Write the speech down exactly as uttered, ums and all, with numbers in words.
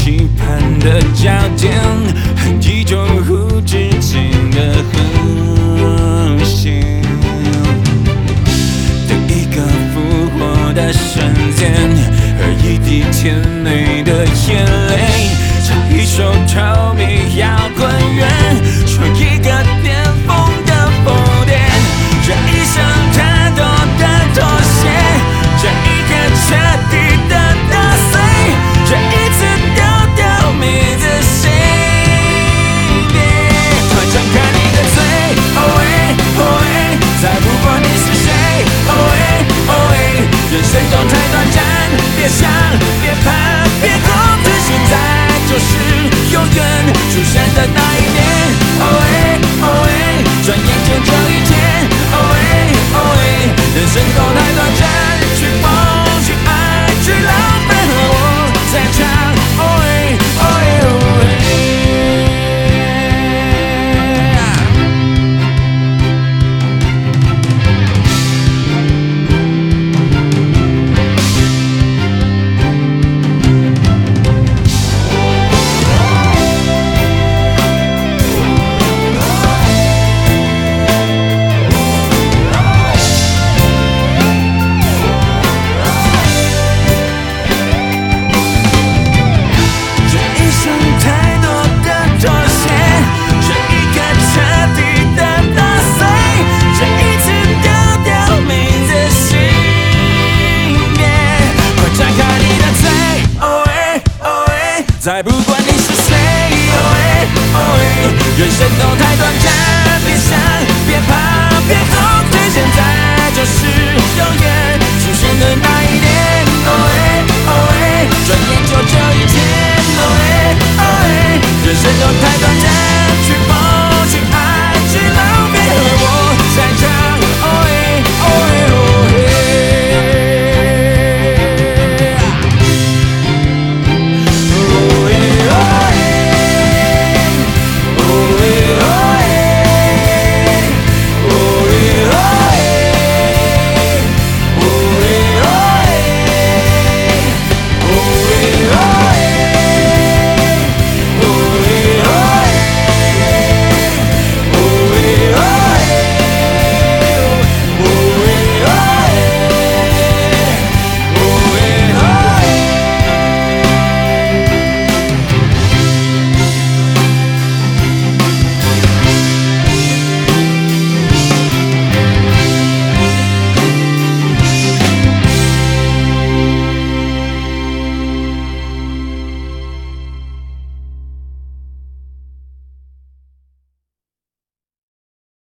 期盼的焦点，和一种无止境的和谐。等一个复活的瞬间，和一滴甜美的眼泪，唱一首透明摇滚乐，说一个巅峰的疯癫。这一生太多的妥协，这一刻彻底的打碎，这一次丢掉名字性别。快张开你的嘴，哦喂哦喂，再不管你是谁，哦喂哦喂，人生都太短暂，别想别怕别控制，现在就是永远出现的那一年。哦喂哦喂，转眼间就一天。哦喂哦喂，人生都太短暂，去疯去爱去浪费，和我在唱。哦喂哦喂哦喂。再不